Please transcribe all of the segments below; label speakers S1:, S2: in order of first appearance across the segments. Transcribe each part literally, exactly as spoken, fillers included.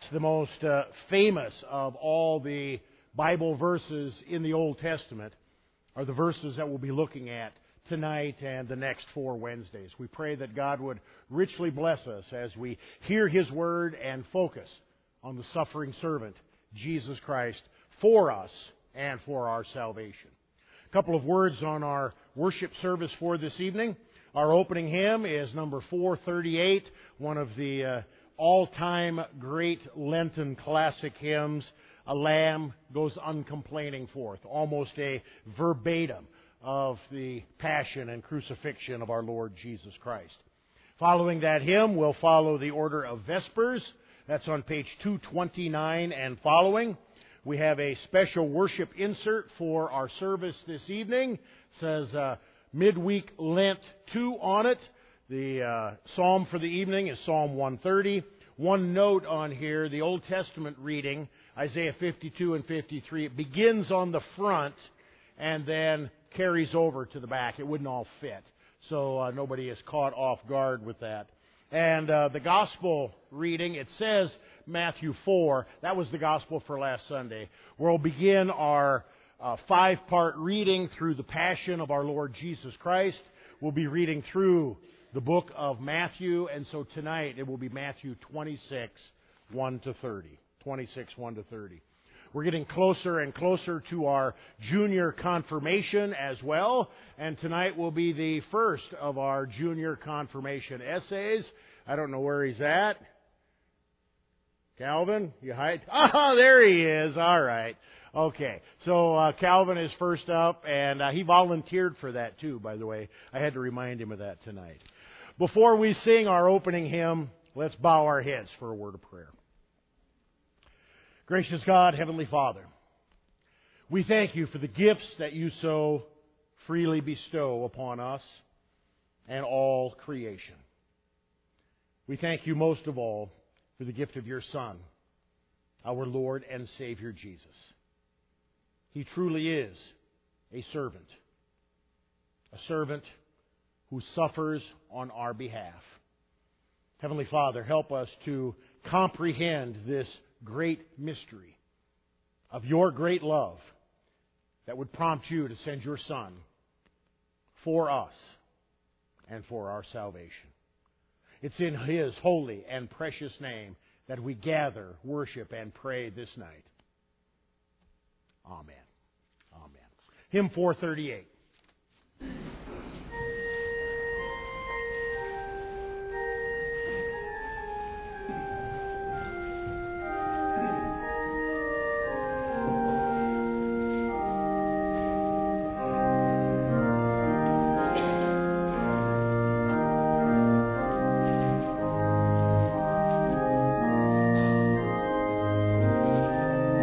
S1: the most uh, famous of all the Bible verses in the Old Testament are the verses that we'll be looking at tonight and the next four Wednesdays. We pray that God would richly bless us as we hear His Word and focus on the suffering servant, Jesus Christ, for us and for our salvation. A couple of words on our worship service for this evening. Our opening hymn is number four thirty-eight, one of the uh, all-time great Lenten classic hymns, "A Lamb Goes Uncomplaining Forth," almost a verbatim of the passion and crucifixion of our Lord Jesus Christ. Following that hymn, we'll follow the order of Vespers. That's on page two twenty-nine and following. We have a special worship insert for our service this evening. It says uh, Midweek Lent two on it. The uh, psalm for the evening is Psalm one thirty. One note on here, the Old Testament reading, Isaiah fifty-two and fifty-three, it begins on the front and then carries over to the back. It wouldn't all fit. So uh, nobody is caught off guard with that. And uh, the gospel reading, it says Matthew four. That was the gospel for last Sunday. We'll begin our uh, five-part reading through the passion of our Lord Jesus Christ. We'll be reading through the book of Matthew, and so tonight it will be Matthew twenty-six, one to thirty. twenty-six, one to thirty. We're getting closer and closer to our junior confirmation as well, and tonight will be the first of our junior confirmation essays. I don't know where he's at. Calvin, you hide? Ah, there he is. All right. Okay. So uh, Calvin is first up, and uh, he volunteered for that too, by the way. I had to remind him of that tonight. Before we sing our opening hymn, let's bow our heads for a word of prayer. Gracious God, Heavenly Father, we thank You for the gifts that You so freely bestow upon us and all creation. We thank You most of all for the gift of Your Son, our Lord and Savior Jesus. He truly is a servant, a servant who suffers on our behalf. Heavenly Father, help us to comprehend this great mystery of Your great love that would prompt You to send Your Son for us and for our salvation. It's in His holy and precious name that we gather, worship, and pray this night. Amen. Amen. Hymn four thirty-eight.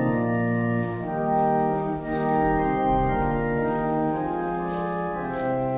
S2: Thank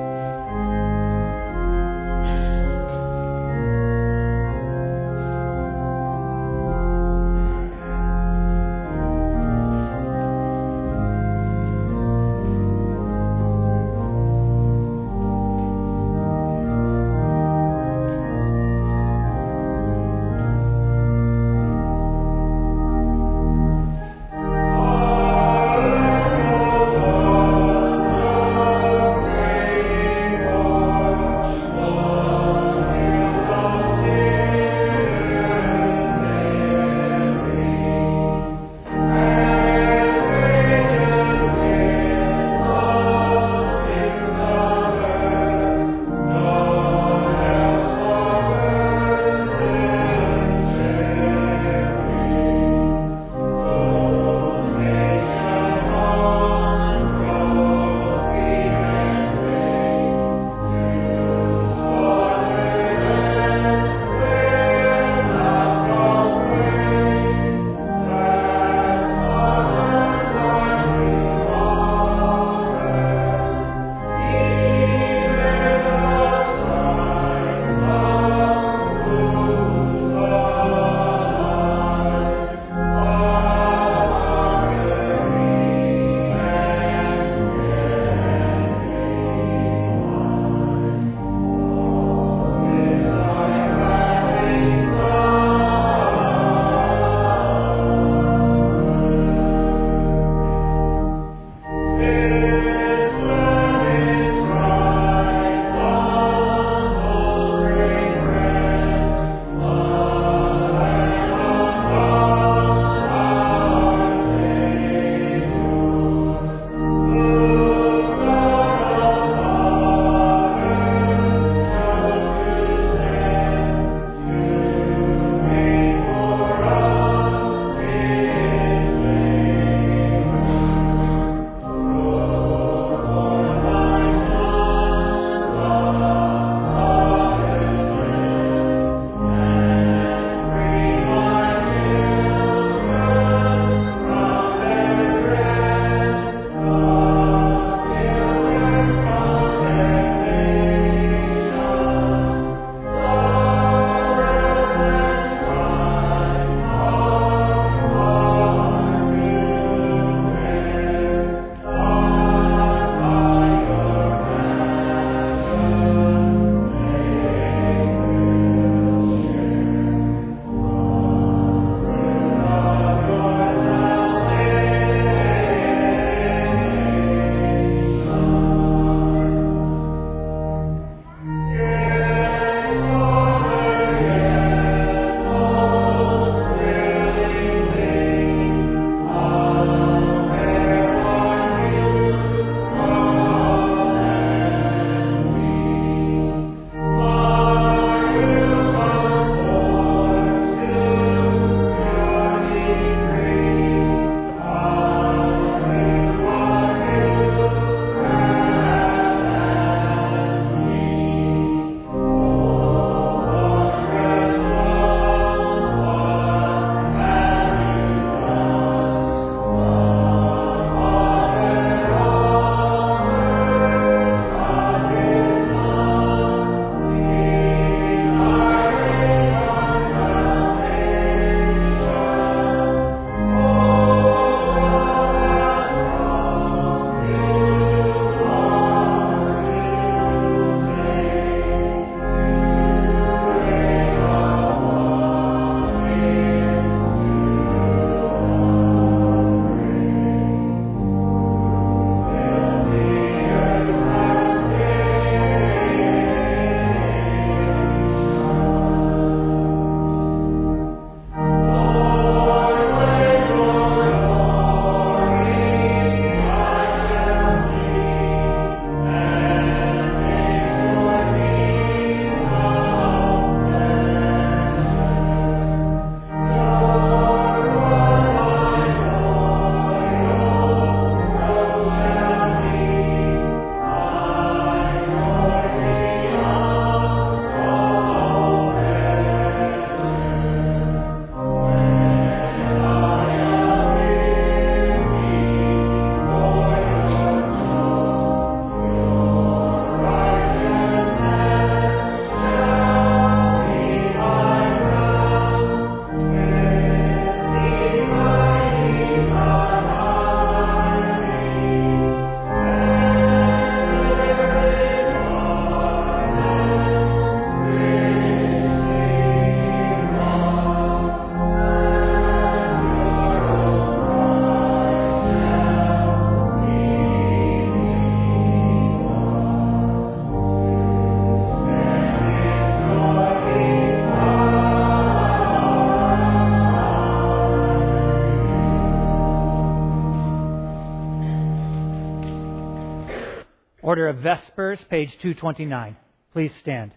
S2: Order of Vespers, page two twenty-nine. Please stand.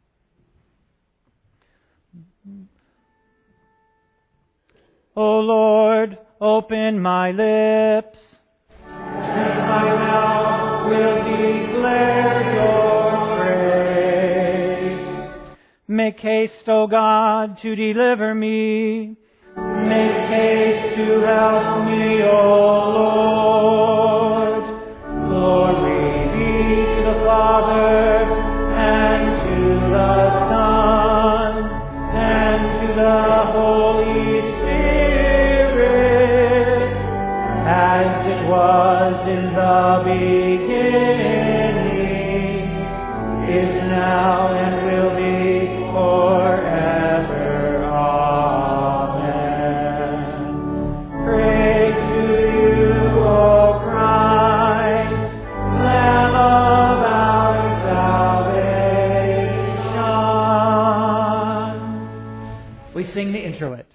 S2: O Lord, open my lips, and my mouth will declare your praise. Make haste, O God, to deliver me. Make haste to help me, O Lord. Glory be to the Father, and to the Son, and to the Holy Spirit, as it was in the beginning, is now, and will be forever. Amen. Praise to you, O Christ, Lamb of our salvation. We sing the introit.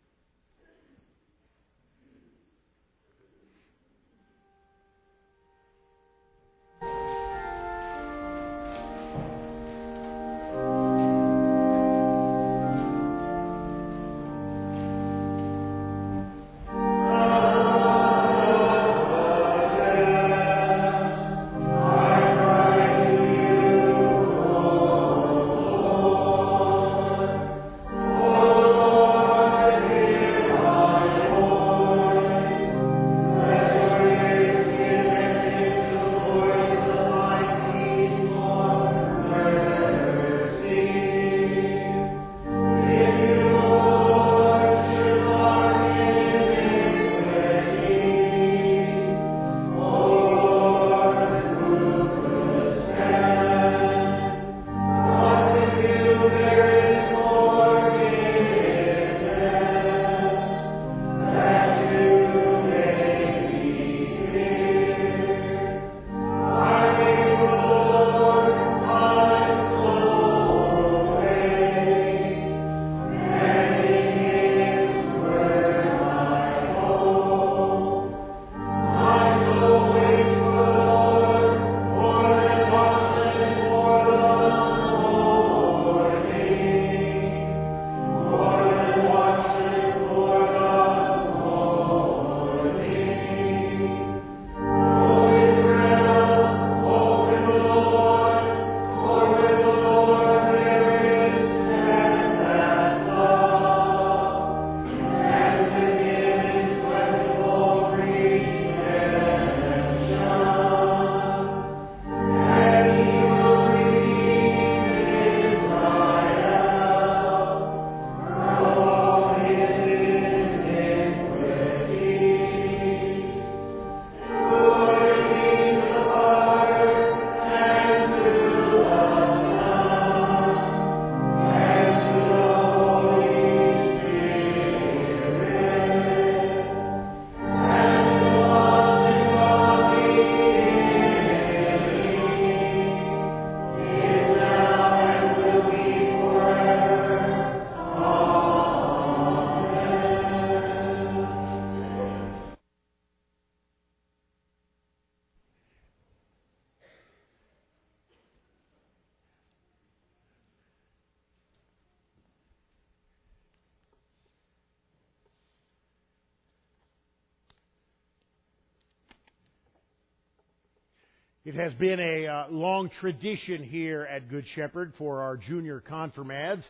S1: It has been a uh, long tradition here at Good Shepherd for our junior confirmads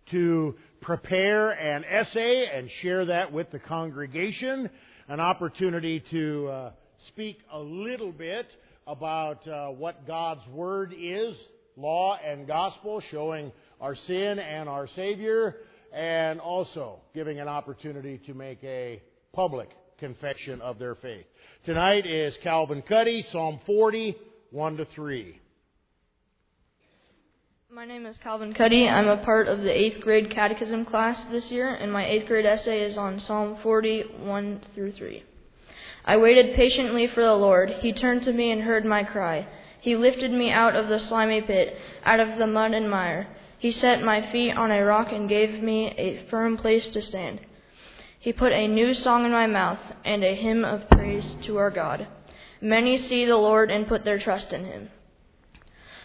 S1: to prepare an essay and share that with the congregation, an opportunity to uh, speak a little bit about uh, what God's Word is, law and gospel, showing our sin and our Savior, and also giving an opportunity to make a public confession of their faith. Tonight is Calvin Cuddy, Psalm forty, one to three.
S3: My name is Calvin Cuddy. I'm a part of the eighth grade catechism class this year, and my eighth grade essay is on Psalm forty, one through three. I waited patiently for the Lord. He turned to me and heard my cry. He lifted me out of the slimy pit, out of the mud and mire. He set my feet on a rock and gave me a firm place to stand. He put a new song in my mouth and a hymn of praise to our God. Many see the Lord and put their trust in Him.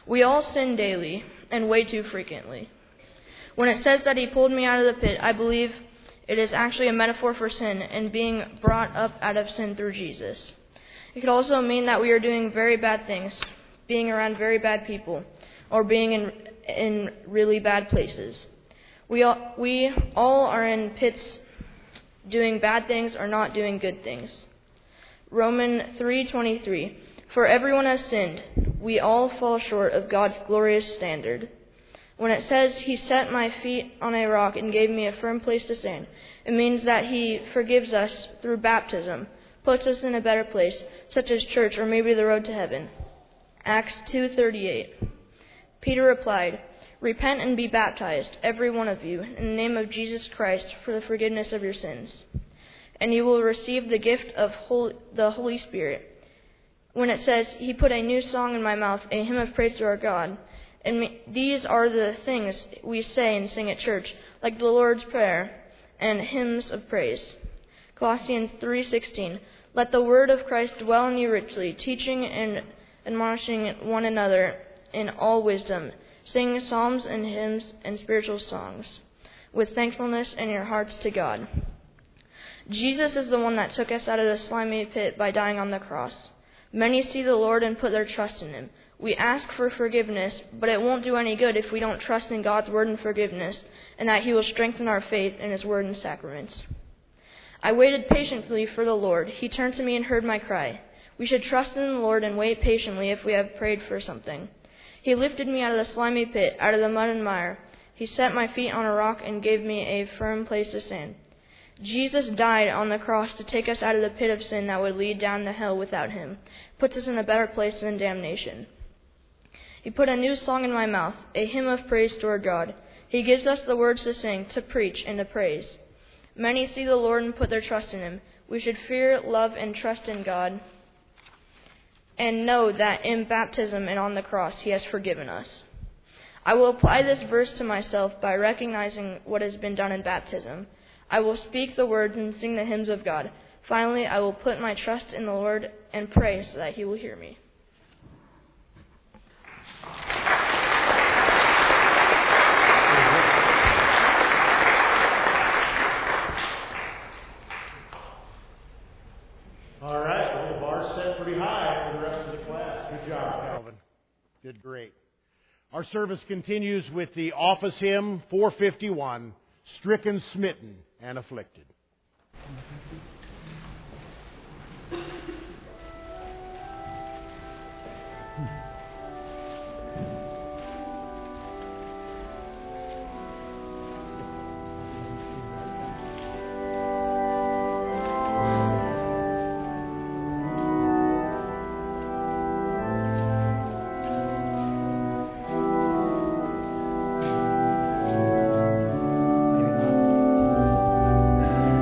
S3: We all sin daily, and way too frequently. When it says that he pulled me out of the pit, I believe it is actually a metaphor for sin and being brought up out of sin through Jesus. It could also mean that we are doing very bad things, being around very bad people, or being in in really bad places. We all, we all are in pits doing bad things or not doing good things. Romans three twenty-three. For everyone has sinned. We all fall short of God's glorious standard. When it says he set my feet on a rock and gave me a firm place to stand, it means that he forgives us through baptism, puts us in a better place, such as church or maybe the road to heaven. Acts two thirty-eight. Peter replied, Repent and be baptized, every one of you, in the name of Jesus Christ for the forgiveness of your sins, and you will receive the gift of Holy, the Holy Spirit. When it says, He put a new song in my mouth, a hymn of praise to our God, and these are the things we say and sing at church, like the Lord's Prayer and hymns of praise. Colossians three sixteen. Let the word of Christ dwell in you richly, teaching and admonishing one another in all wisdom, sing psalms and hymns and spiritual songs, with thankfulness in your hearts to God. Jesus is the one that took us out of the slimy pit by dying on the cross. Many see the Lord and put their trust in Him. We ask for forgiveness, but it won't do any good if we don't trust in God's word and forgiveness, and that He will strengthen our faith in His word and sacraments. I waited patiently for the Lord. He turned to me and heard my cry. We should trust in the Lord and wait patiently if we have prayed for something. He lifted me out of the slimy pit, out of the mud and mire. He set my feet on a rock and gave me a firm place to stand. Jesus died on the cross to take us out of the pit of sin that would lead down to hell without Him, puts us in a better place than damnation. He put a new song in my mouth, a hymn of praise to our God. He gives us the words to sing, to preach, and to praise. Many see the Lord and put their trust in Him. We should fear, love, and trust in God, and know that in baptism and on the cross He has forgiven us. I will apply this verse to myself by recognizing what has been done in baptism. I will speak the words and sing the hymns of God. Finally, I will put my trust in the Lord and pray so that He will hear me.
S1: All right, well, the bar's set pretty high for the rest of the class. Good job, Calvin. Did great. Our service continues with the office hymn four fifty-one, Stricken, Smitten, and Afflicted.
S2: Maybe not.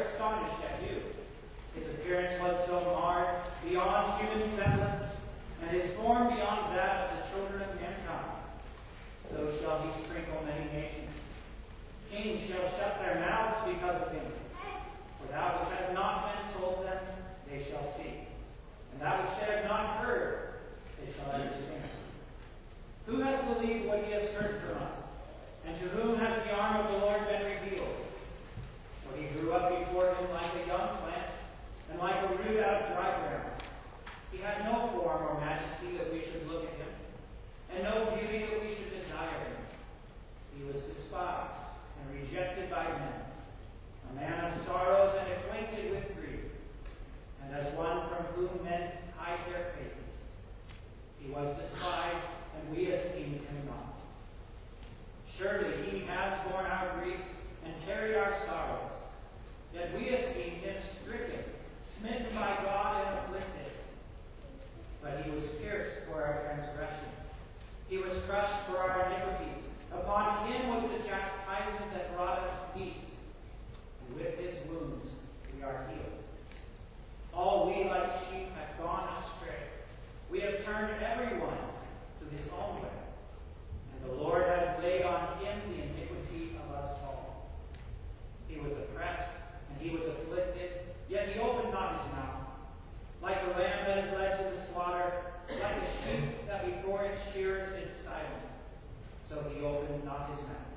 S4: astonished at you. His appearance was so marred beyond human semblance, and his form beyond that of the children of mankind. So shall he sprinkle many nations. Kings shall shut their mouths because of him. For that which has not been told them, they shall see. And that which they have not heard, they shall understand. Who has believed what he has heard from us? And to whom has the arm of the Lord been revealed? For he grew up before him like a young plant, and like a root out of dry ground. He had no form or majesty that we should look at him, and no beauty that we should desire him. He was despised and rejected by men, a man of sorrows and acquainted with grief, and as one from whom men hide their faces. He was despised, and we esteemed him not. Surely he has borne our griefs and carried our sorrows. Yet we esteemed him stricken, smitten by God, and afflicted. But he was pierced for our transgressions. He was crushed for our iniquities. Upon him was the chastisement that brought us peace. And with his wounds we are healed. All we like sheep have gone astray. We have turned everyone to his own way. And the Lord has laid on him the iniquity of us all. He was oppressed and he was afflicted, yet he opened not his mouth. Like a lamb that is led to the slaughter, like a sheep that before its shearers is silent, so he opened not his mouth.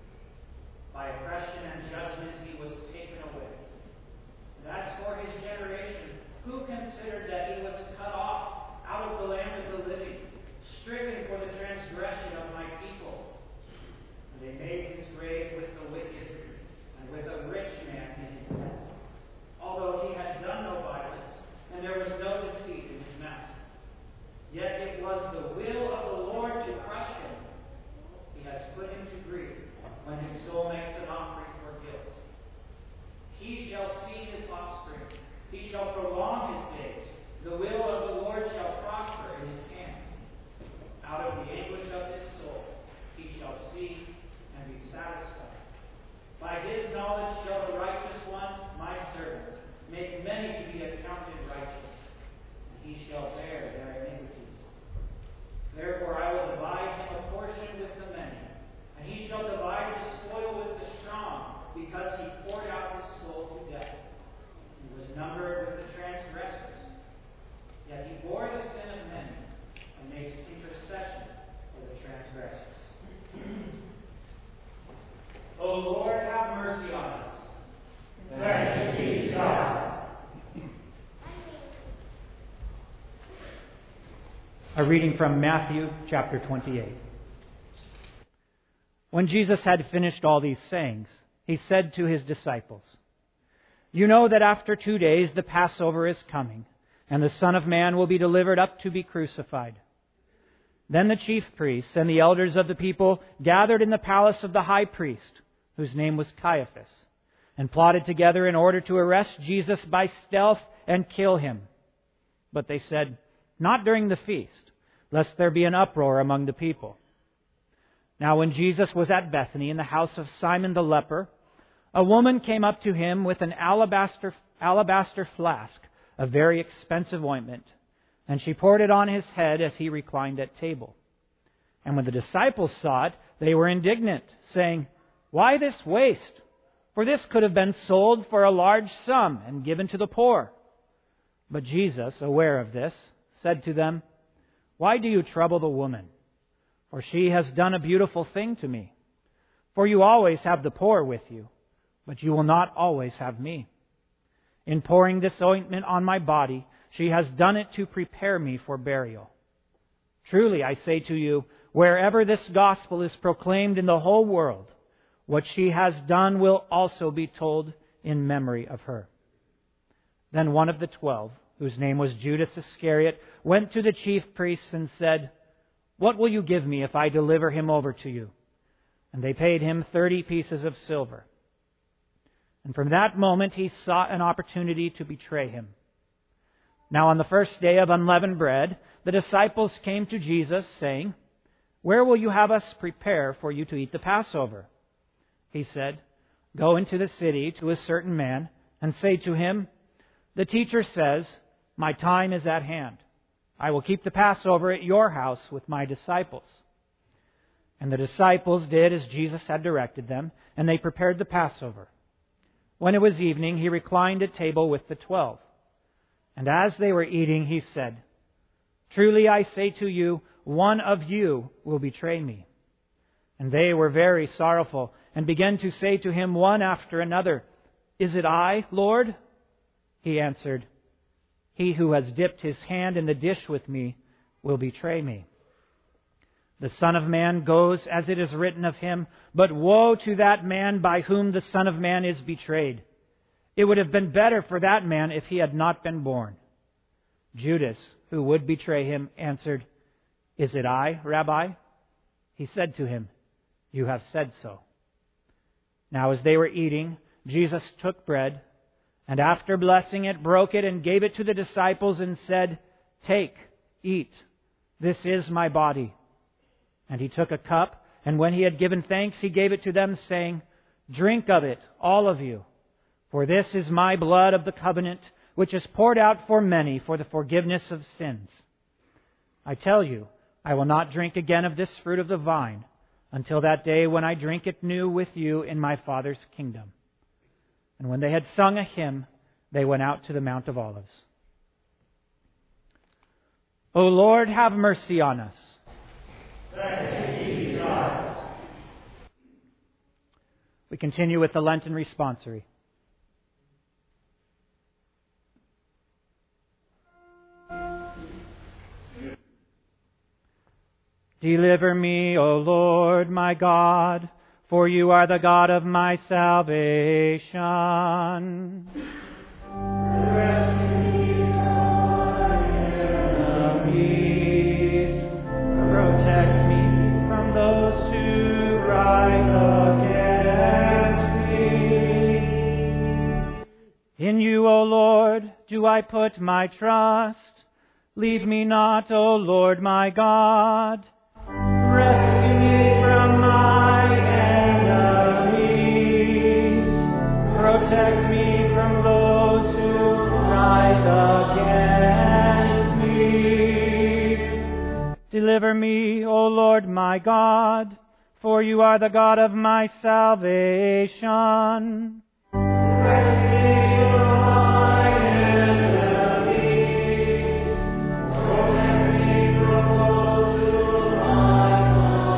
S4: By oppression and judgment he was taken away. And as for his generation, who considered that he was cut off out of the land of the living, stricken for the transgression of my people? And they made his grave with the wicked, and with a rich man in his bed, although he had done no violence, and there was no deceit in his mouth. Yet it was the will of the Lord to crush him. He has put him to grief when his soul makes an offering for guilt. He shall see his offspring. He shall prolong his days. The will of the Lord shall prosper in his hand. Out of the anguish of his soul he shall see and be satisfied. By his knowledge shall the righteous one, my servant, make many to be accounted righteous, and he shall bear their iniquities. Therefore I will divide him a portion with the many, and he shall divide his spoil with the strong, because he poured out his soul to death, and was numbered with the transgressors. Yet he bore the sin of many, and makes intercession for the transgressors. O Lord, have mercy on us.
S2: Thanks be to God. A reading from Matthew chapter twenty-eight. When Jesus had finished all these sayings, he said to his disciples, "You know that after two days the Passover is coming, and the Son of Man will be delivered up to be crucified." Then the chief priests and the elders of the people gathered in the palace of the high priest, whose name was Caiaphas, and plotted together in order to arrest Jesus by stealth and kill him. But they said, "Not during the feast, lest there be an uproar among the people." Now when Jesus was at Bethany in the house of Simon the leper, a woman came up to him with an alabaster, alabaster flask of very expensive ointment, and she poured it on his head as he reclined at table. And when the disciples saw it, they were indignant, saying, "Why this waste? For this could have been sold for a large sum and given to the poor." But Jesus, aware of this, said to them, "Why do you trouble the woman? For she has done a beautiful thing to me. For you always have the poor with you, but you will not always have me. In pouring this ointment on my body, she has done it to prepare me for burial. Truly, I say to you, wherever this gospel is proclaimed in the whole world, what she has done will also be told in memory of her." Then one of the twelve, whose name was Judas Iscariot, went to the chief priests and said, "What will you give me if I deliver him over to you?" And they paid him thirty pieces of silver. And from that moment he sought an opportunity to betray him. Now on the first day of unleavened bread, the disciples came to Jesus, saying, "Where will you have us prepare for you to eat the Passover?" He said, "Go into the city to a certain man and say to him, "The teacher says, 'My time is at hand. I will keep the Passover at your house with my disciples.'" And the disciples did as Jesus had directed them, and they prepared the Passover. When it was evening, he reclined at table with the twelve. And as they were eating, he said, "Truly I say to you, one of you will betray me." And they were very sorrowful, and began to say to him one after another, "Is it I, Lord?" He answered, "He who has dipped his hand in the dish with me will betray me. The Son of Man goes as it is written of him, but woe to that man by whom the Son of Man is betrayed. It would have been better for that man if he had not been born." Judas, who would betray him, answered, "Is it I, Rabbi?" He said to him, "You have said so." Now as they were eating, Jesus took bread, and after blessing it, broke it and gave it to the disciples and said, "Take, eat, this is my body." And he took a cup, and when he had given thanks, he gave it to them, saying, "Drink of it, all of you, for this is my blood of the covenant, which is poured out for many for the forgiveness of sins. I tell you, I will not drink again of this fruit of the vine until that day when I drink it new with you in my Father's kingdom." And when they had sung a hymn, they went out to the Mount of Olives. O Lord, have mercy on us. We continue with the Lenten responsory. Deliver me, O Lord, my God, for you are the God of my salvation. Rescue me from my enemies. Protect me from those who rise against me. In you, O Lord, do I put my trust. Leave me not, O Lord, my God. Rescue me from my enemies. Protect me from those who rise against me. Deliver me, O Lord my God, for you are the God of my salvation. Rescue me from my enemies. Protect me from those who rise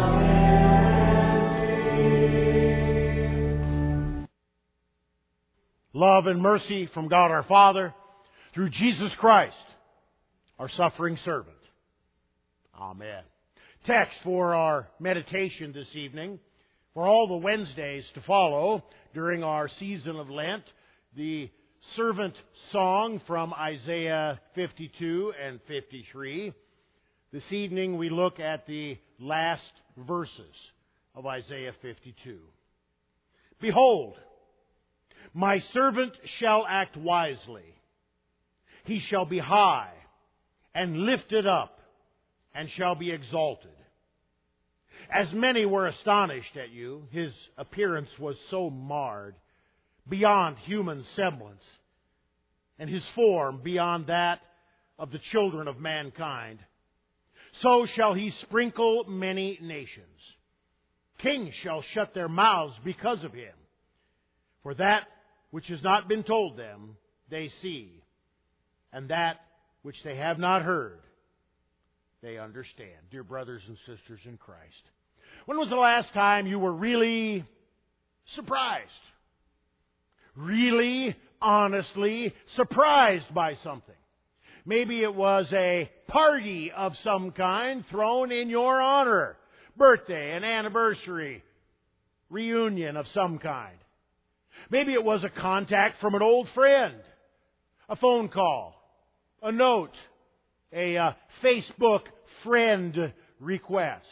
S2: against me.
S1: Love and mercy from God our Father through Jesus Christ, our suffering servant. Amen. Text for our meditation this evening, for all the Wednesdays to follow during our season of Lent, the servant song from Isaiah fifty-two and fifty-three. This evening we look at the last verses of Isaiah fifty-two. Behold, my servant shall act wisely. He shall be high and lifted up, and shall be exalted. As many were astonished at you, his appearance was so marred, beyond human semblance, and his form beyond that of the children of mankind. So shall he sprinkle many nations. Kings shall shut their mouths because of him. For that which has not been told them, they see, and that which they have not heard, they understand. Dear brothers and sisters in Christ, when was the last time you were really surprised? Really, honestly surprised by something? Maybe it was a party of some kind thrown in your honor. Birthday, an anniversary, reunion of some kind. Maybe it was a contact from an old friend. A phone call, a note, a uh, Facebook friend request.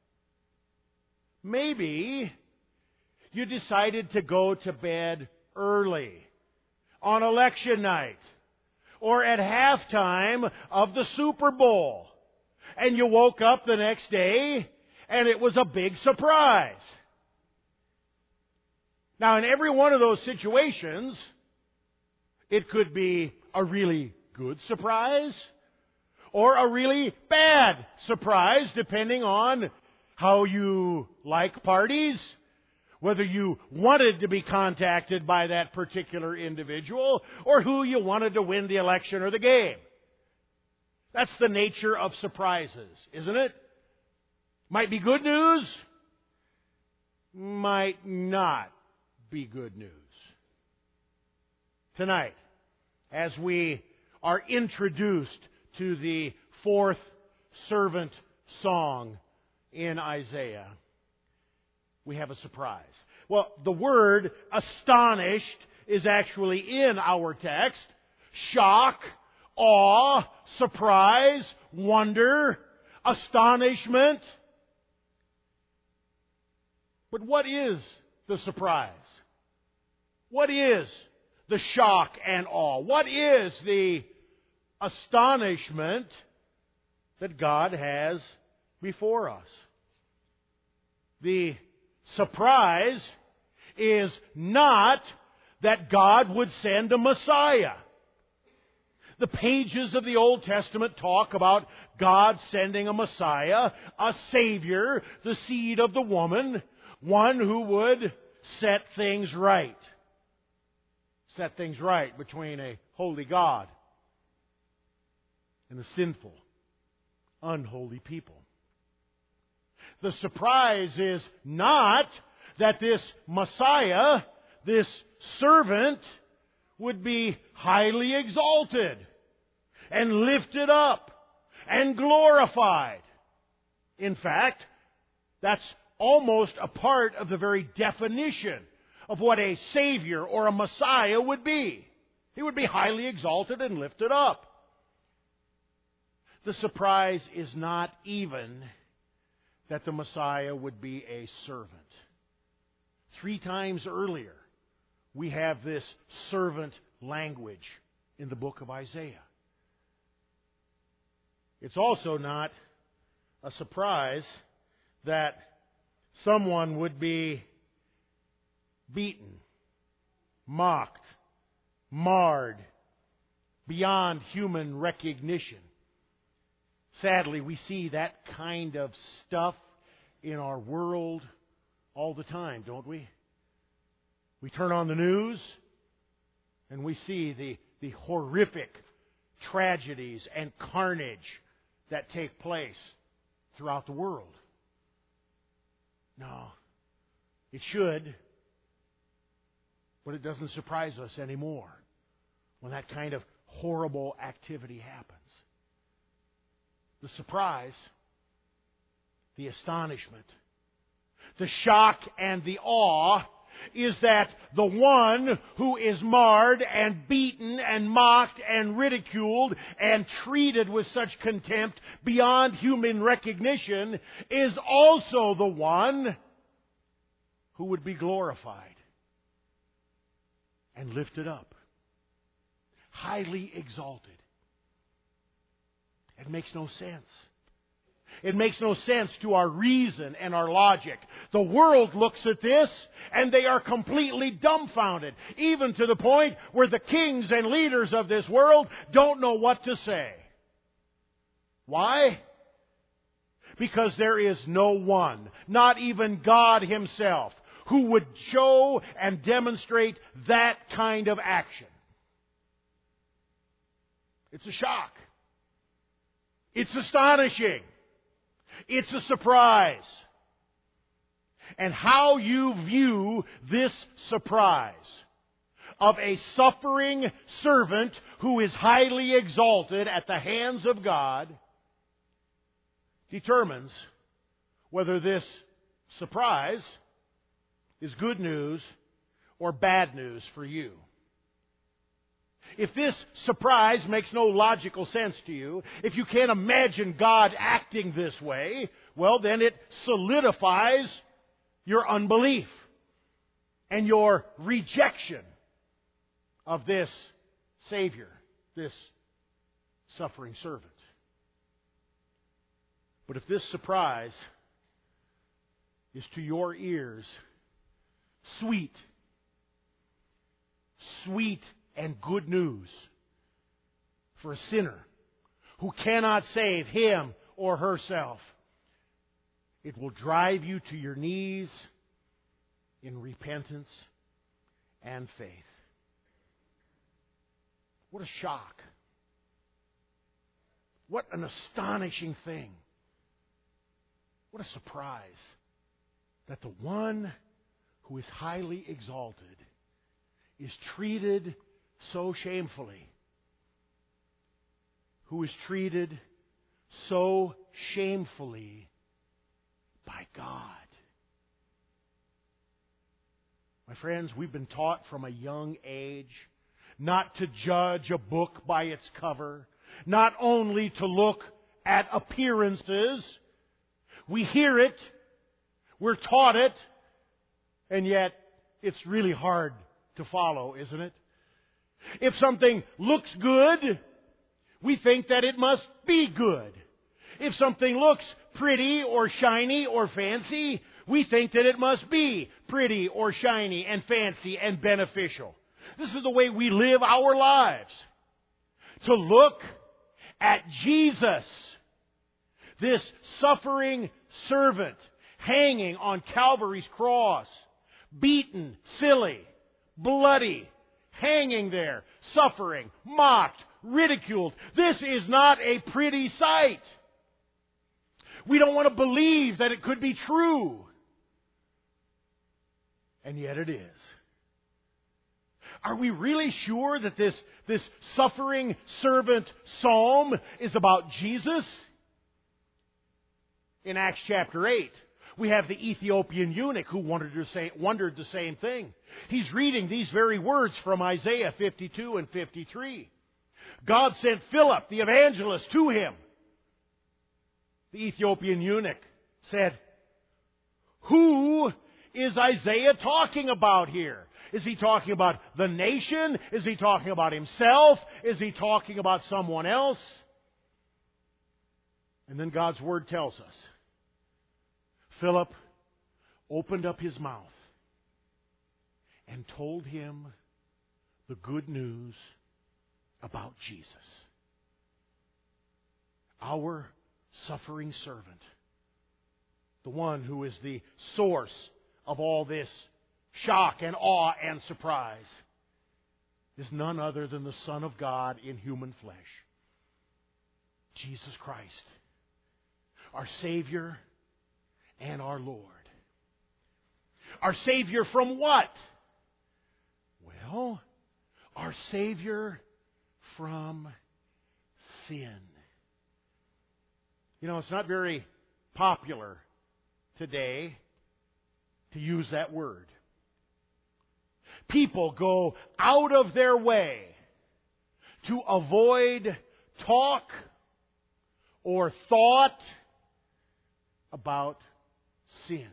S1: Maybe you decided to go to bed early on election night or at halftime of the Super Bowl, and you woke up the next day and it was a big surprise. Now, in every one of those situations, It could be a really good surprise or a really bad surprise, depending on how you like parties, whether you wanted to be contacted by that particular individual or who you wanted to win the election or the game. That's the nature of surprises, isn't it? Might be good news, might not be good news. Tonight, as we are introduced to the fourth servant song in Isaiah, we have a surprise. Well, the word astonished is actually in our text. Shock, awe, surprise, wonder, astonishment. But what is the surprise? What is the shock and awe? What is the astonishment that God has before us? The surprise is not that God would send a Messiah. The pages of the Old Testament talk about God sending a Messiah, a Savior, the seed of the woman, one who would set things right. Set things right between a holy God and a sinful, unholy people. The surprise is not that this Messiah, this servant, would be highly exalted and lifted up and glorified. In fact, that's almost a part of the very definition of what a Savior or a Messiah would be. He would be highly exalted and lifted up. The surprise is not even that the Messiah would be a servant. Three times earlier, we have this servant language in the book of Isaiah. It's also not a surprise that someone would be beaten, mocked, marred, beyond human recognition. Sadly, we see that kind of stuff in our world all the time, don't we? We turn on the news and we see the, the horrific tragedies and carnage that take place throughout the world. No, it should, but it doesn't surprise us anymore when that kind of horrible activity happens. The surprise, the astonishment, the shock and the awe is that the one who is marred and beaten and mocked and ridiculed and treated with such contempt beyond human recognition is also the one who would be glorified and lifted up, highly exalted. It makes no sense. It makes no sense to our reason and our logic. The world looks at this and they are completely dumbfounded, even to the point where the kings and leaders of this world don't know what to say. Why? Because there is no one, not even God Himself, who would show and demonstrate that kind of action. It's a shock. It's astonishing. It's a surprise. And how you view this surprise of a suffering servant who is highly exalted at the hands of God determines whether this surprise is good news or bad news for you. If this surprise makes no logical sense to you, if you can't imagine God acting this way, well, then it solidifies your unbelief and your rejection of this Savior, this suffering servant. But if this surprise is to your ears sweet, sweet and good news for a sinner who cannot save him or herself. It will drive you to your knees in repentance and faith. What a shock. What an astonishing thing. What a surprise that the one who is highly exalted is treated so shamefully, who is treated so shamefully by God. My friends, we've been taught from a young age not to judge a book by its cover, not only to look at appearances. We hear it, we're taught it, and yet it's really hard to follow, isn't it? If something looks good, we think that it must be good. If something looks pretty or shiny or fancy, we think that it must be pretty or shiny and fancy and beneficial. This is the way we live our lives. To look at Jesus, this suffering servant hanging on Calvary's cross, beaten, silly, bloody, hanging there, suffering, mocked, ridiculed. This is not a pretty sight. We don't want to believe that it could be true. And yet it is. Are we really sure that this, this suffering servant psalm is about Jesus? In Acts chapter eight, we have the Ethiopian eunuch who wondered the same, wondered the same thing. He's reading these very words from Isaiah fifty-two and fifty-three. God sent Philip, the evangelist, to him. The Ethiopian eunuch said, "Who is Isaiah talking about here? Is he talking about the nation? Is he talking about himself? Is he talking about someone else?" And then God's Word tells us, Philip opened up his mouth and told him the good news about Jesus. Our suffering servant, the one who is the source of all this shock and awe and surprise, is none other than the Son of God in human flesh, Jesus Christ, our Savior and our Lord. Our Savior from what? Well, our Savior from sin. You know, it's not very popular today to use that word. People go out of their way to avoid talk or thought about sin.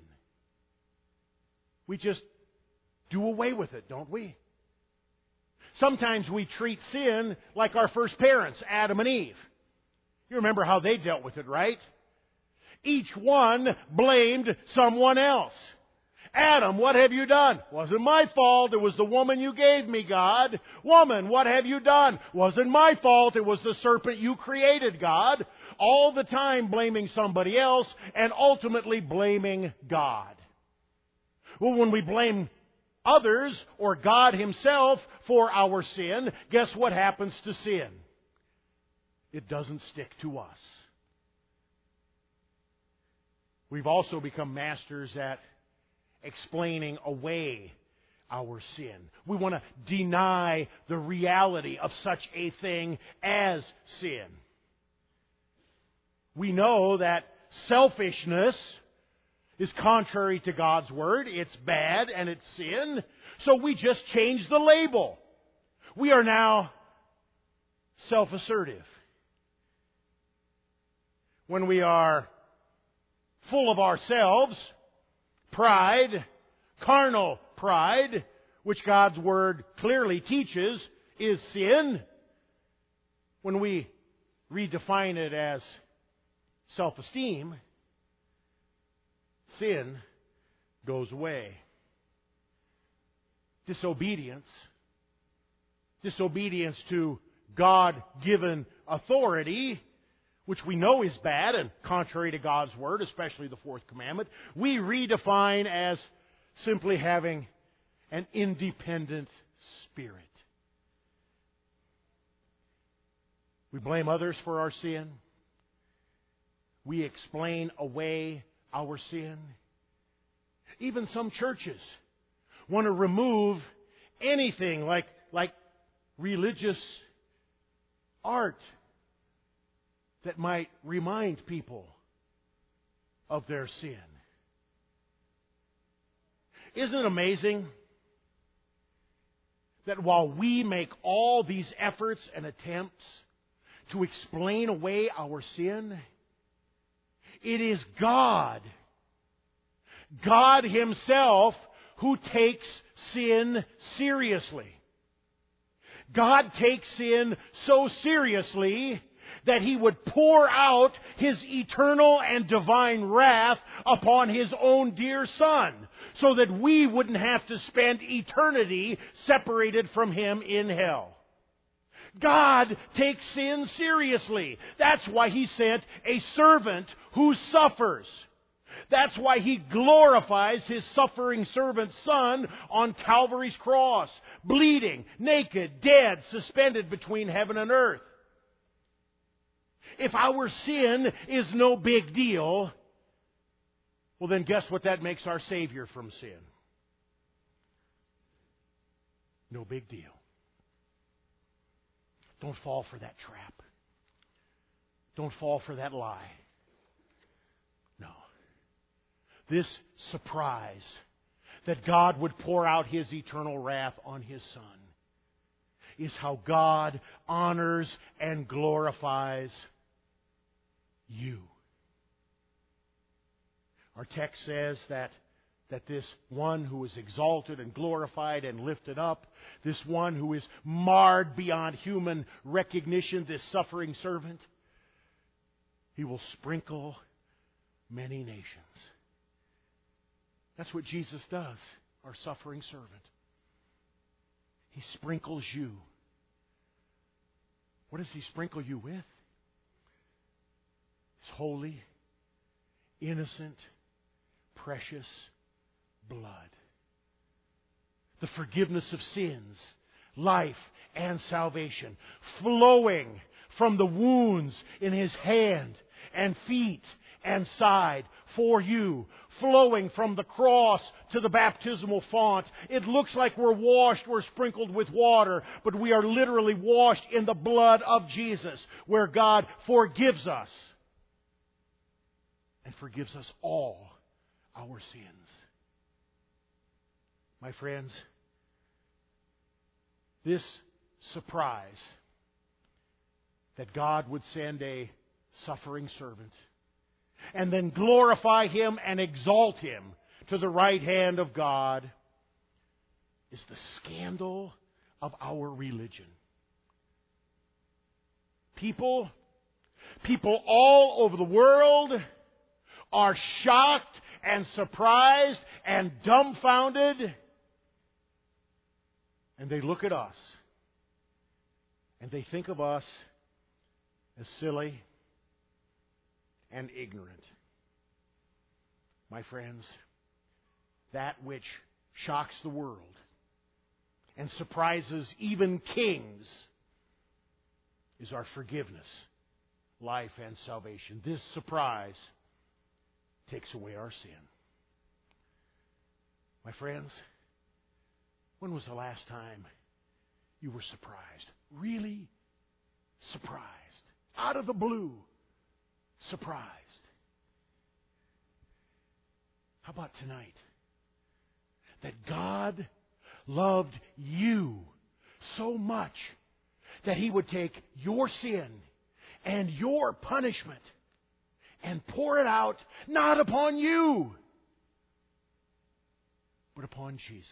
S1: We just do away with it, don't we? Sometimes we treat sin like our first parents, Adam and Eve. You remember how they dealt with it, right? Each one blamed someone else. Adam, what have you done? Wasn't my fault. It was the woman you gave me, God. Woman, what have you done? Wasn't my fault. It was the serpent you created, God. All the time blaming somebody else and ultimately blaming God. Well, when we blame others or God Himself for our sin, guess what happens to sin? It doesn't stick to us. We've also become masters at explaining away our sin. We want to deny the reality of such a thing as sin. We know that selfishness is contrary to God's Word. It's bad and it's sin. So we just change the label. We are now self-assertive. When we are full of ourselves, pride, carnal pride, which God's Word clearly teaches is sin, when we redefine it as self-esteem, sin goes away. Disobedience disobedience to God-given authority, which we know is bad and contrary to God's Word, especially the fourth commandment, we redefine as simply having an independent spirit. We blame others for our sin. We explain away our sin. Even some churches want to remove anything like, like religious art that might remind people of their sin. Isn't it amazing that while we make all these efforts and attempts to explain away our sin, it is God, God Himself, who takes sin seriously. God takes sin so seriously that He would pour out His eternal and divine wrath upon His own dear Son, so that we wouldn't have to spend eternity separated from Him in hell. God takes sin seriously. That's why He sent a servant who suffers. That's why He glorifies His suffering servant Son on Calvary's cross, bleeding, naked, dead, suspended between heaven and earth. If our sin is no big deal, well then guess what that makes our Savior from sin? No big deal. Don't fall for that trap. Don't fall for that lie. No. This surprise that God would pour out His eternal wrath on His Son is how God honors and glorifies you. Our text says that, that this one who is exalted and glorified and lifted up, this one who is marred beyond human recognition, this suffering servant, He will sprinkle many nations. That's what Jesus does, our suffering servant. He sprinkles you. What does He sprinkle you with? His holy, innocent, precious blood. The forgiveness of sins, life, and salvation, flowing from the wounds in His hand and feet and side for you, flowing from the cross to the baptismal font. It looks like we're washed, we're sprinkled with water, but we are literally washed in the blood of Jesus, where God forgives us and forgives us all our sins. My friends, this surprise that God would send a suffering servant and then glorify Him and exalt Him to the right hand of God is the scandal of our religion. People, people all over the world are shocked and surprised and dumbfounded. And they look at us and they think of us as silly and ignorant. My friends, that which shocks the world and surprises even kings is our forgiveness, life, and salvation. This surprise takes away our sin. My friends, when was the last time you were surprised? Really surprised. Out of the blue, surprised. How about tonight? That God loved you so much that He would take your sin and your punishment and pour it out not upon you, but upon Jesus.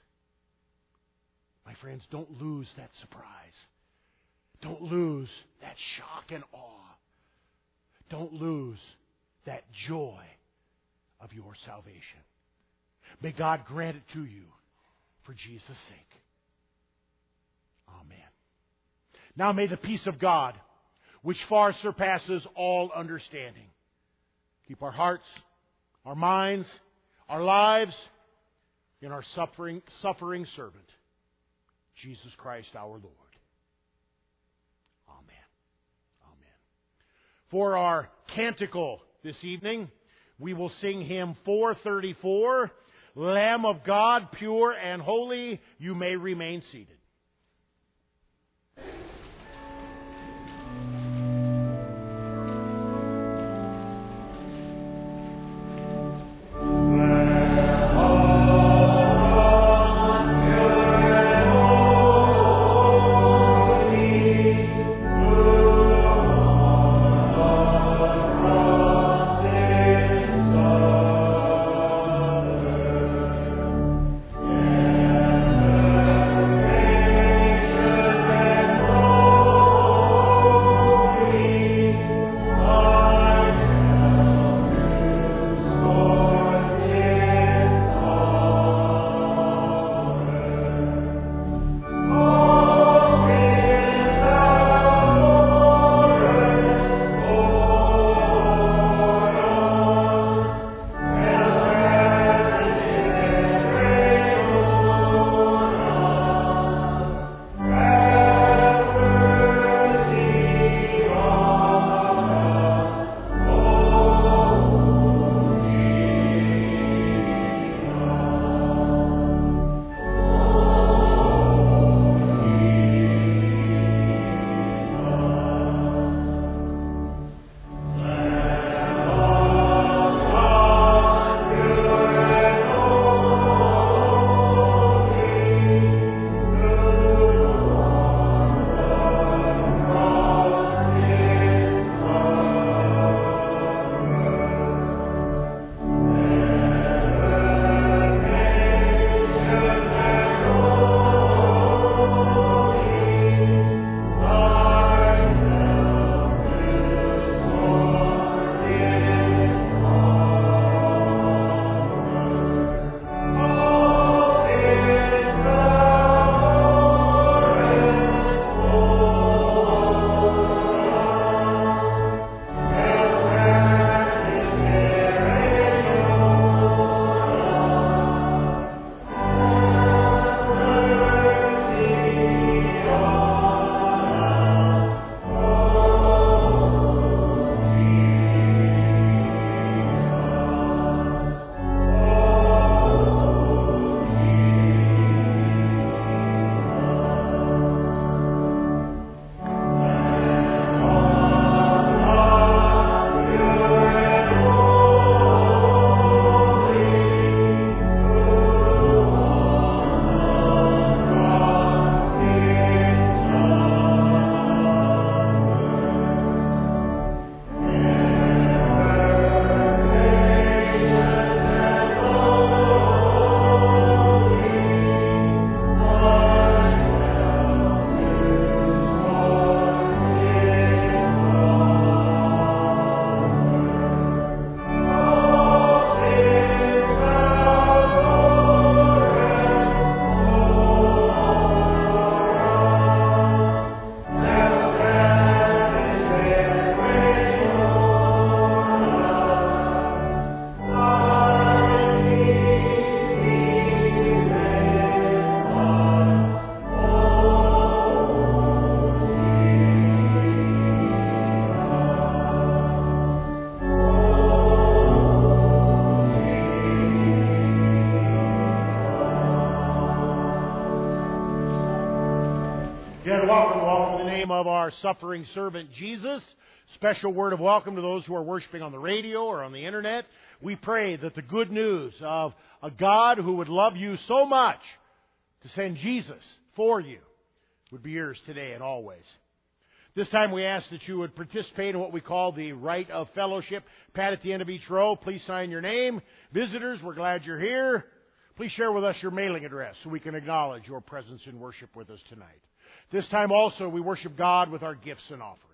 S1: My friends, don't lose that surprise. Don't lose that shock and awe. Don't lose that joy of your salvation. May God grant it to you for Jesus' sake. Amen. Now may the peace of God, which far surpasses all understanding, keep our hearts, our minds, our lives in our suffering, suffering servant, Jesus Christ our Lord. Amen. Amen. For our canticle this evening, we will sing hymn four thirty-four, Lamb of God, pure and holy, you may remain seated. Again, welcome, welcome in the name of our suffering servant Jesus. Special word of welcome to those who are worshiping on the radio or on the internet. We pray that the good news of a God who would love you so much to send Jesus for you would be yours today and always. This time we ask that you would participate in what we call the rite of fellowship. Pat at the end of each row, please sign your name. Visitors, we're glad you're here. Please share with us your mailing address so we can acknowledge your presence in worship with us tonight. This time also we worship God with our gifts and offerings.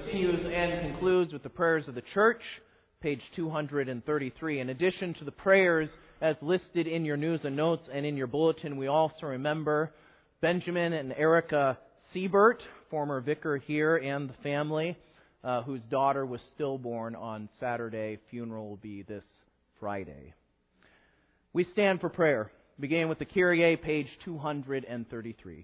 S5: continues and concludes with the prayers of the church, page two hundred thirty-three. In addition to the prayers as listed in your news and notes and in your bulletin, we also remember Benjamin and Erica Siebert, former vicar here, and the family, uh, whose daughter was stillborn on Saturday. Funeral will be this Friday. We stand for prayer, beginning with the Kyrie, page two hundred thirty-three.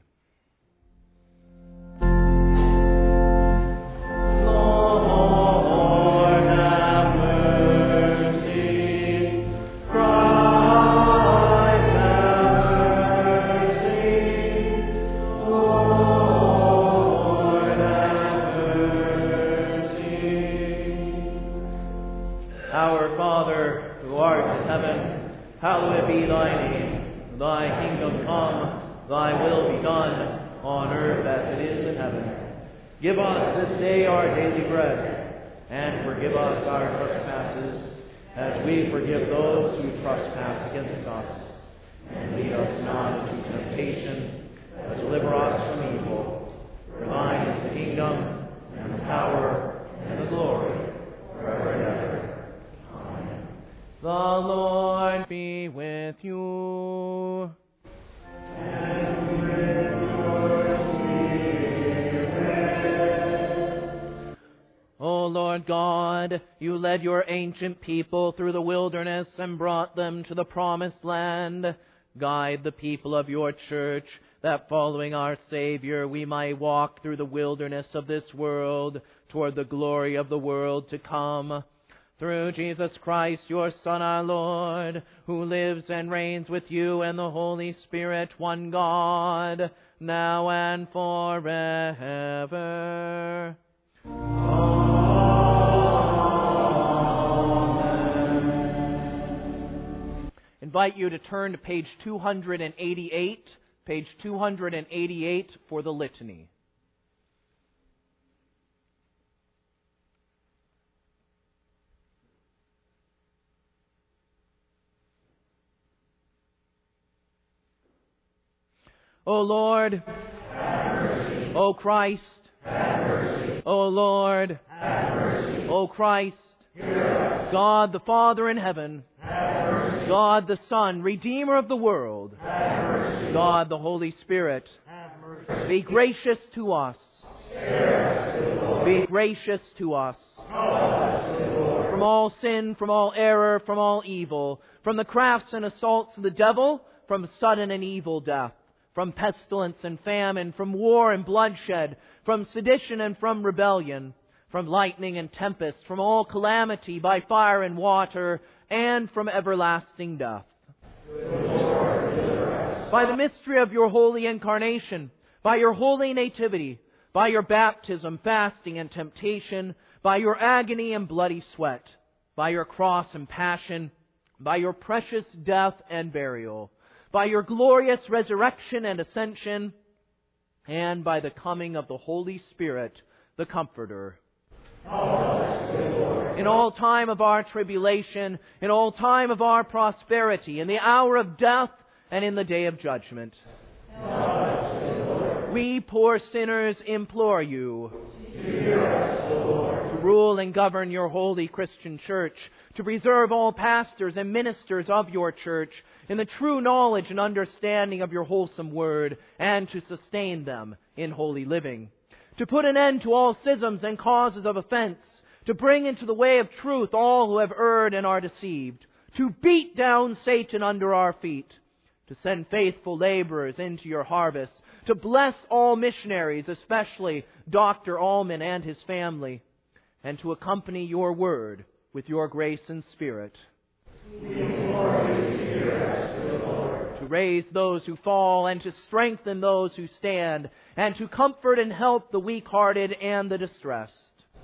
S6: Hallowed be thy name. Thy kingdom come, thy will be done, on earth as it is in heaven. Give us this day our daily bread, and forgive us our trespasses, as we forgive those who trespass against us. And lead us not into temptation, but deliver us from evil. For thine is the kingdom, and the power, and the glory, forever and ever.
S5: The Lord be with you.
S6: And with your spirit.
S5: O Lord God, you led your ancient people through the wilderness and brought them to the promised land. Guide the people of your church, that following our Savior we might walk through the wilderness of this world toward the glory of the world to come. Through Jesus Christ, your Son, our Lord, who lives and reigns with you and the Holy Spirit, one God, now and forever. Amen. Invite you to turn to page two hundred eighty-eight, page two hundred eighty-eight for the litany. O Lord,
S6: have mercy.
S5: O Christ,
S6: have mercy.
S5: O Lord,
S6: have mercy.
S5: O Christ,
S6: hear us.
S5: God the Father in heaven,
S6: have mercy.
S5: God the Son, Redeemer of the world,
S6: have mercy.
S5: God the Holy Spirit,
S6: have mercy.
S5: be gracious to us.
S6: Spare us, O Lord.
S5: Be gracious to us.
S6: Help us, O Lord.
S5: From all sin, from all error, from all evil, from the crafts and assaults of the devil, from sudden and evil death, from pestilence and famine, from war and bloodshed, from sedition and from rebellion, from lightning and tempest, from all calamity by fire and water, and from everlasting death.
S6: Lord,
S5: by the mystery of your holy incarnation, by your holy nativity, by your baptism, fasting, and temptation, by your agony and bloody sweat, by your cross and passion, by your precious death and burial, by your glorious resurrection and ascension, and by the coming of the Holy Spirit, the Comforter. In all time of our tribulation, in all time of our prosperity, in the hour of death, and in the day of judgment. We poor sinners implore you to rule and govern your holy Christian church, to preserve all pastors and ministers of your church in the true knowledge and understanding of your wholesome word, and to sustain them in holy living, to put an end to all schisms and causes of offense, to bring into the way of truth all who have erred and are deceived, to beat down Satan under our feet, to send faithful laborers into your harvest, to bless all missionaries, especially Doctor Allman and his family, and to accompany your word with your grace and spirit. To raise those who fall, and to strengthen those who stand, and to comfort and help the weak-hearted and the distressed.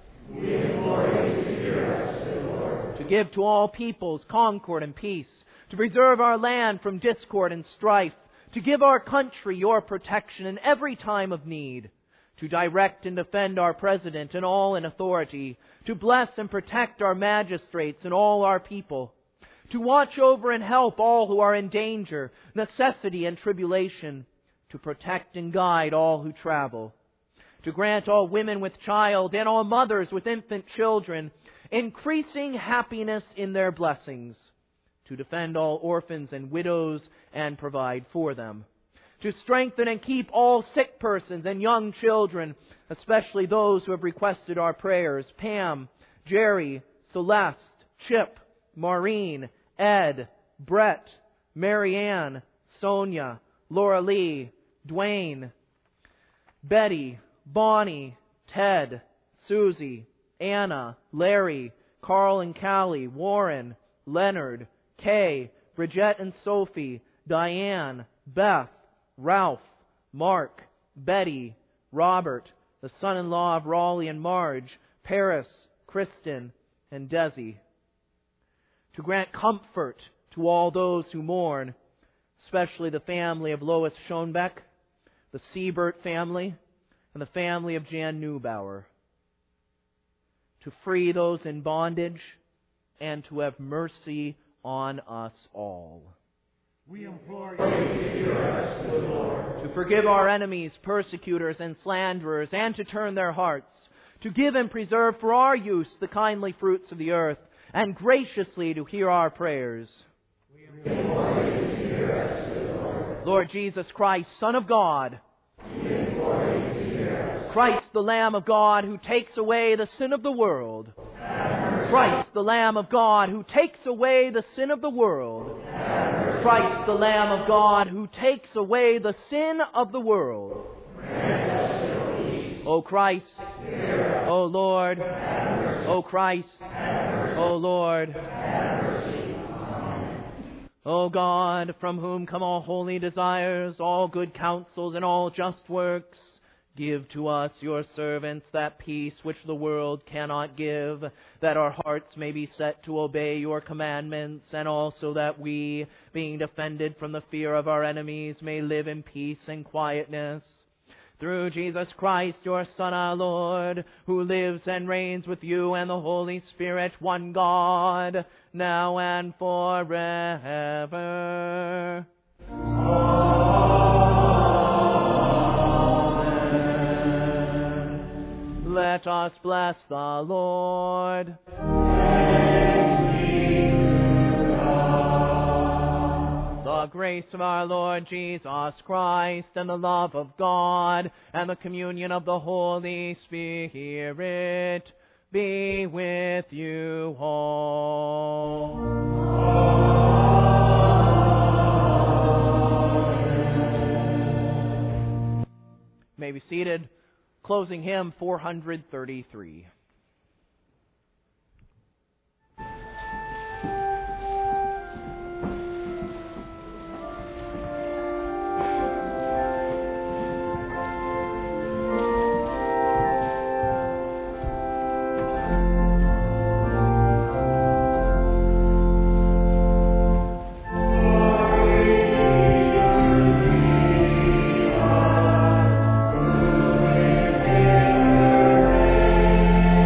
S5: To give to all peoples concord and peace, to preserve our land from discord and strife, to give our country your protection in every time of need, to direct and defend our President and all in authority, to bless and protect our magistrates and all our people, to watch over and help all who are in danger, necessity, and tribulation, to protect and guide all who travel, to grant all women with child and all mothers with infant children increasing happiness in their blessings, to defend all orphans and widows and provide for them, to strengthen and keep all sick persons and young children, especially those who have requested our prayers, Pam, Jerry, Celeste, Chip, Maureen, Ed, Brett, Marianne, Sonia, Laura Lee, Dwayne, Betty, Bonnie, Ted, Susie, Anna, Larry, Carl and Callie, Warren, Leonard, Kay, Bridget and Sophie, Diane, Beth, Ralph, Mark, Betty, Robert, the son-in-law of Raleigh and Marge, Paris, Kristen, and Desi. To grant comfort to all those who mourn, especially the family of Lois Schoenbeck, the Siebert family, and the family of Jan Neubauer. To free those in bondage, and to have mercy on us all.
S1: We implore you to hear us, O Lord.
S5: To forgive our enemies, persecutors, and slanderers, and to turn their hearts. To give and preserve for our use the kindly fruits of the earth, and graciously to hear our prayers.
S1: We implore you to hear us, O Lord.
S5: Lord Jesus Christ, Son of God.
S1: We implore you to hear us.
S5: Christ, the Lamb of God, who takes away the sin of the world. Christ, the Lamb of God, who takes away the sin of the world. Christ, the Lamb of God, who takes away the sin of the world. O Christ, O Lord, O Christ, O Lord, O God, from whom come all holy desires, all good counsels, and all just works, give to us, your servants, that peace which the world cannot give, that our hearts may be set to obey your commandments, and also that we, being defended from the fear of our enemies, may live in peace and quietness. Through Jesus Christ, your Son, our Lord, who lives and reigns with you and the Holy Spirit, one God, now and forever. Let us bless the Lord. The grace of our Lord Jesus Christ, and the love of God, and the communion of the Holy Spirit be with you all. Amen. You may be seated. Closing hymn four hundred thirty-three.
S7: Amen.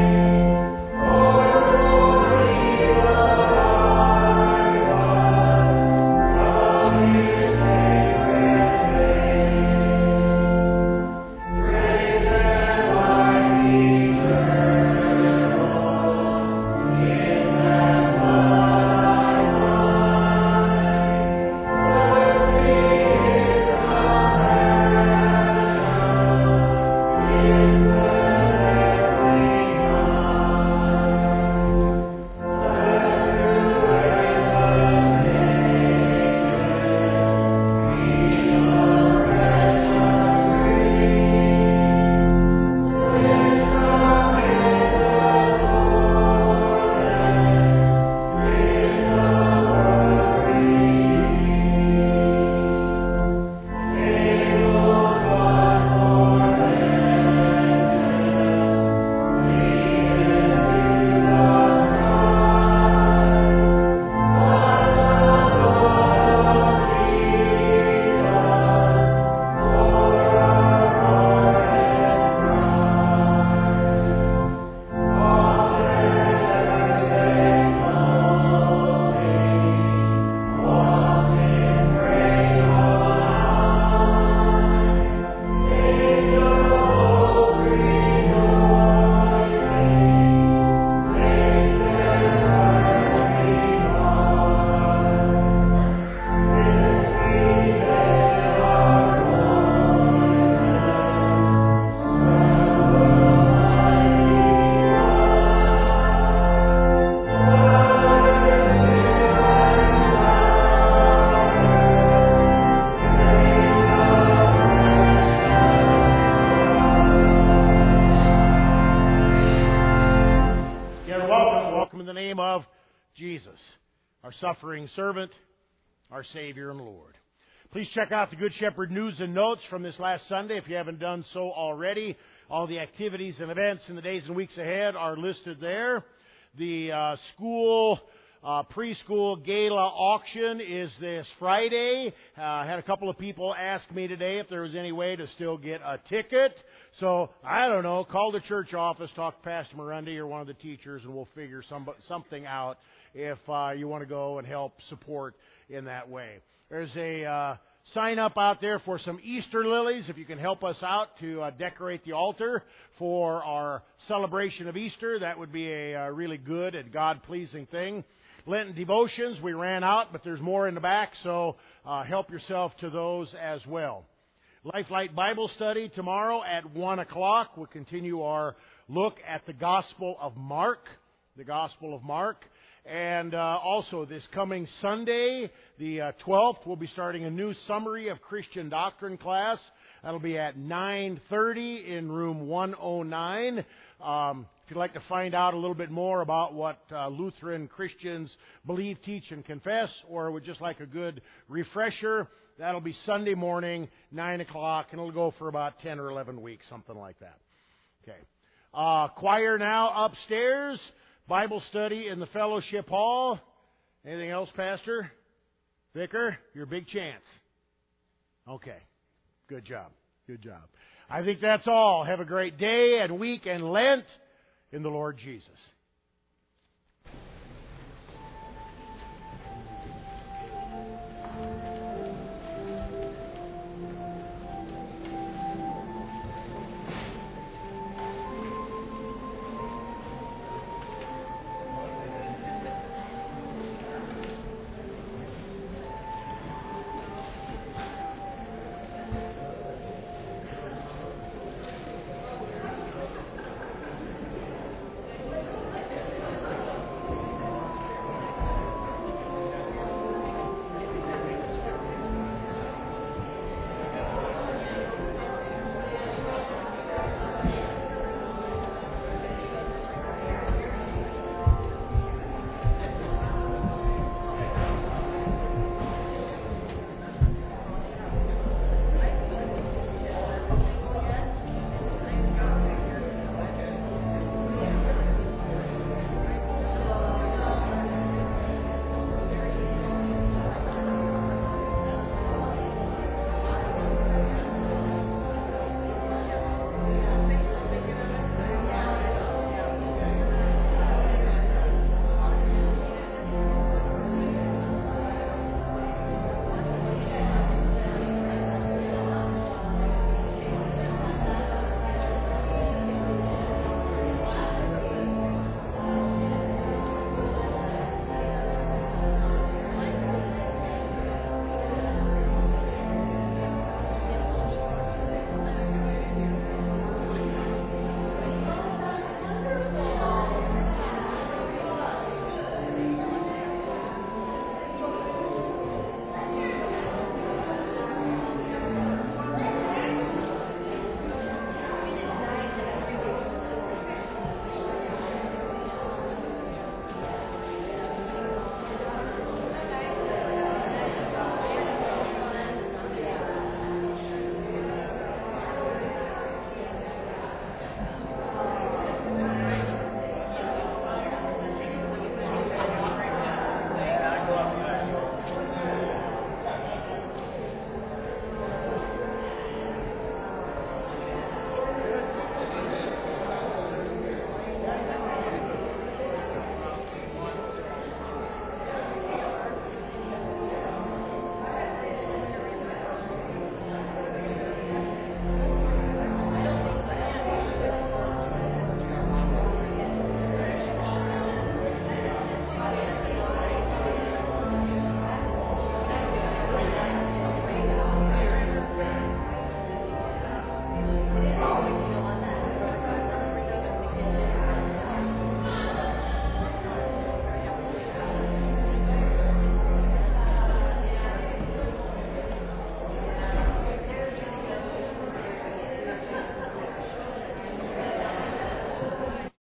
S1: Jesus, our suffering servant, our Savior and Lord. Please check out the Good Shepherd news and notes from this last Sunday if you haven't done so already. All the activities and events in the days and weeks ahead are listed there. The uh, school uh, preschool gala auction is this Friday. Uh, I had a couple of people ask me today if there was any way to still get a ticket. So, I don't know, call the church office, talk to Pastor Murundi or one of the teachers, and we'll figure some, something out if uh, you want to go and help support in that way. There's a uh, sign up out there for some Easter lilies, if you can help us out to uh, decorate the altar for our celebration of Easter. That would be a uh, really good and God-pleasing thing. Lenten devotions, we ran out, but there's more in the back, so uh, help yourself to those as well. Lifelight Bible Study tomorrow at one o'clock. We'll continue our look at the Gospel of Mark, the Gospel of Mark. And uh, also this coming Sunday, the uh, twelfth, we'll be starting a new summary of Christian doctrine class. That'll be at nine thirty in room one oh nine. Um, if you'd like to find out a little bit more about what uh, Lutheran Christians believe, teach, and confess, or would just like a good refresher, that'll be Sunday morning, nine o'clock, and it'll go for about ten or eleven weeks, something like that. Okay. Uh, choir now upstairs. Bible study in the fellowship hall. Anything else, Pastor? Vicar, your big chance. Okay. Good job. Good job. I think that's all. Have a great day and week and Lent in the Lord Jesus.